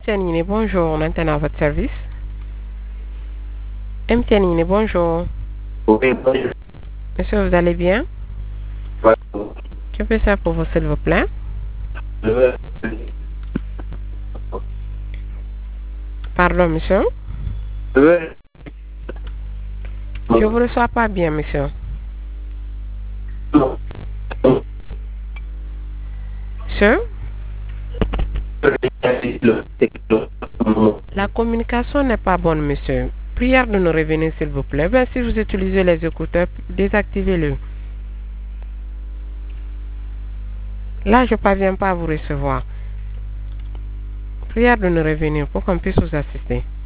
Tianine, bonjour, maintenant à votre service. Tianine, bonjour. Oui, bonjour. Monsieur, vous allez bien? Que peux-je faire pour vous, s'il vous plaît? Pardon, monsieur? Je vous reçois pas bien, monsieur. Monsieur? La communication n'est pas bonne, monsieur. Prière de nous revenir, s'il vous plaît. Ben, si vous utilisez les écouteurs, désactivez-le. Là, je ne parviens pas à vous recevoir. Prière de nous revenir pour qu'on puisse vous assister.